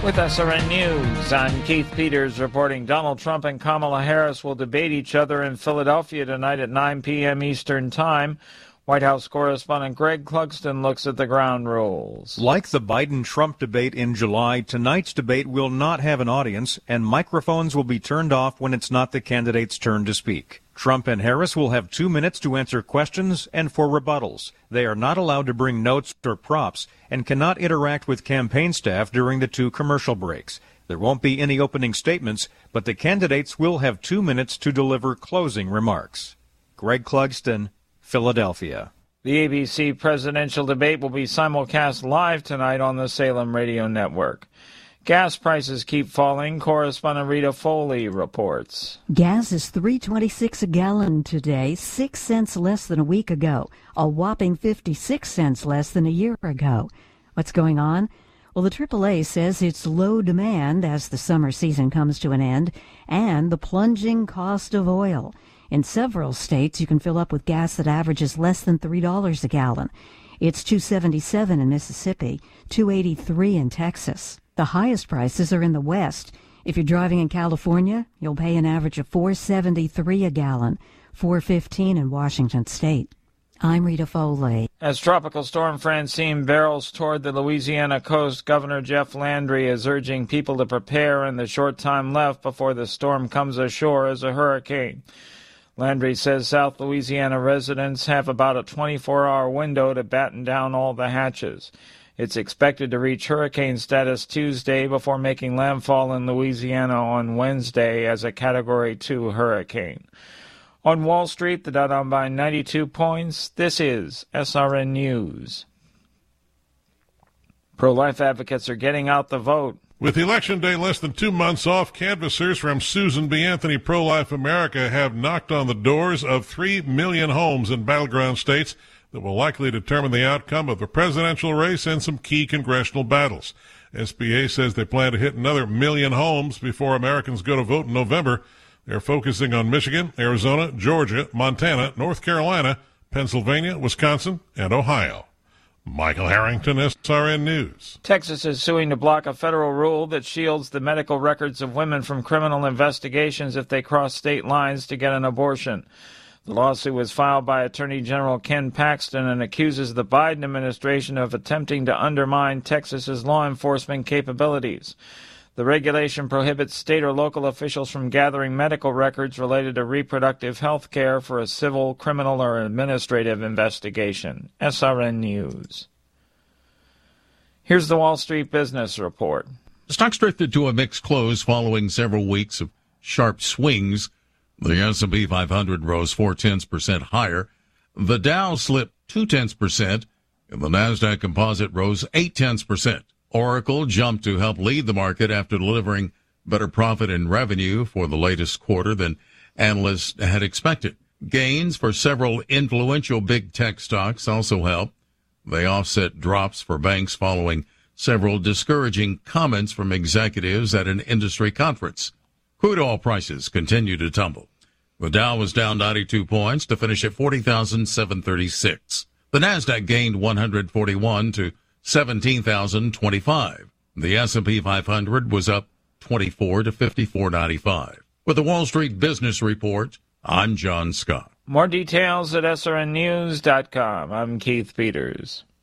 With SRN News, I'm Keith Peters reporting Donald Trump and Kamala Harris will debate each other in Philadelphia tonight at 9 p.m. Eastern Time. White House correspondent Greg Clugston looks at the ground rules. Like the Biden-Trump debate in July, tonight's debate will not have an audience, and microphones will be turned off when it's not the candidate's turn to speak. Trump and Harris will have 2 minutes to answer questions and for rebuttals. They are not allowed to bring notes or props and cannot interact with campaign staff during the 2 commercial breaks. There won't be any opening statements, but the candidates will have 2 minutes to deliver closing remarks. Greg Clugston, Philadelphia. The ABC presidential debate will be simulcast live tonight on the Salem Radio Network. Gas prices keep falling. Correspondent Rita Foley reports. Gas is $3.26 a gallon today, 6 cents less than a week ago, a whopping 56 cents less than a year ago. What's going on? Well, the AAA says it's low demand as the summer season comes to an end, and the plunging cost of oil. In several states, you can fill up with gas that averages less than $3 a gallon. It's $2.77 in Mississippi, $2.83 in Texas. The highest prices are in the West. If you're driving in California, you'll pay an average of $4.73 a gallon, $4.15 in Washington State. I'm Rita Foley. As Tropical Storm Francine barrels toward the Louisiana coast, Governor Jeff Landry is urging people to prepare in the short time left before the storm comes ashore as a hurricane. Landry says South Louisiana residents have about a 24-hour window to batten down all the hatches. It's expected to reach hurricane status Tuesday before making landfall in Louisiana on Wednesday as a Category 2 hurricane. On Wall Street, the Dow down by 92 points. This is SRN News. Pro-life advocates are getting out the vote. With Election Day less than 2 months off, canvassers from Susan B. Anthony Pro-Life America have knocked on the doors of 3 million homes in battleground states that will likely determine the outcome of the presidential race and some key congressional battles. SBA says they plan to hit another 1 million homes before Americans go to vote in November. They're focusing on Michigan, Arizona, Georgia, Montana, North Carolina, Pennsylvania, Wisconsin, and Ohio. Michael Harrington, SRN News. Texas is suing to block a federal rule that shields the medical records of women from criminal investigations if they cross state lines to get an abortion. The lawsuit was filed by Attorney General Ken Paxton and accuses the Biden administration of attempting to undermine Texas's law enforcement capabilities. The regulation prohibits state or local officials from gathering medical records related to reproductive health care for a civil, criminal, or administrative investigation. SRN News. Here's the Wall Street Business Report. Stocks drifted to a mixed close following several weeks of sharp swings. The S&P 500 rose 0.4% higher. The Dow slipped 0.2%, and the Nasdaq Composite rose 0.8%. Oracle jumped to help lead the market after delivering better profit and revenue for the latest quarter than analysts had expected. Gains for several influential big tech stocks also helped. They offset drops for banks following several discouraging comments from executives at an industry conference. Crude oil prices continue to tumble. The Dow was down 92 points to finish at 40,736. The Nasdaq gained 141 to 17,025. The S&P 500 was up 24 to 54.95. With the Wall Street Business Report, I'm John Scott. More details at srnnews.com. I'm Keith Peters.